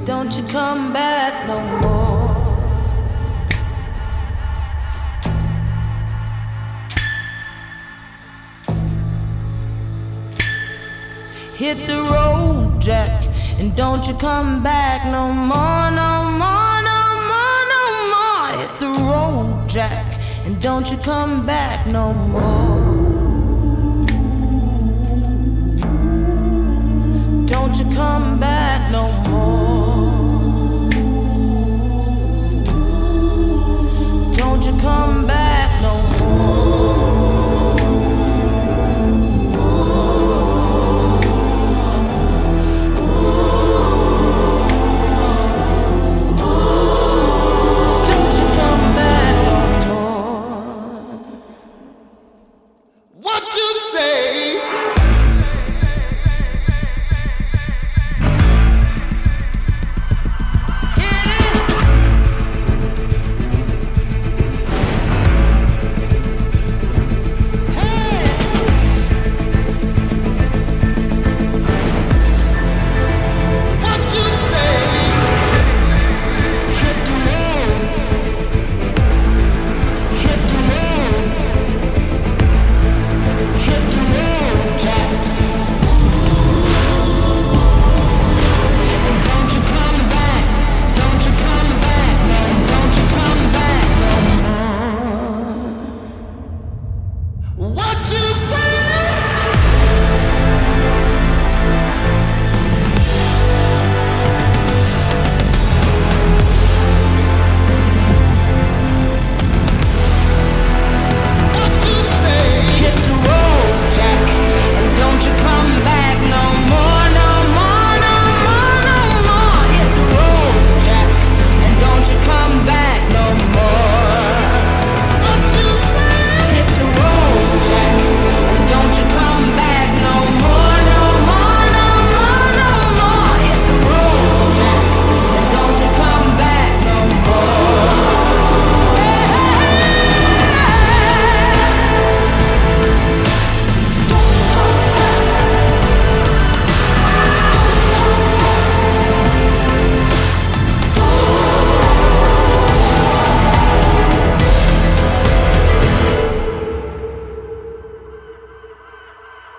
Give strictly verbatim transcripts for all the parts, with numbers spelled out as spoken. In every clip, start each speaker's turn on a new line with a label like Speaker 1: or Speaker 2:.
Speaker 1: Don't you come back no more. Hit the road, Jack, and don't you come back no more, no more, no more, no more. Hit the road, Jack, and don't you come back no more. Don't you come back no more. Don't you come back no more.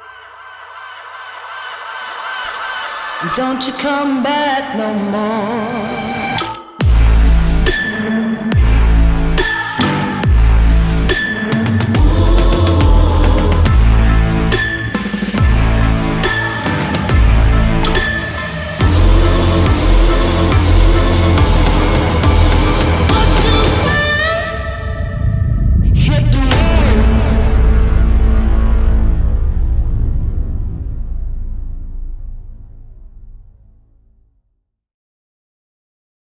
Speaker 1: Don't you come back no more.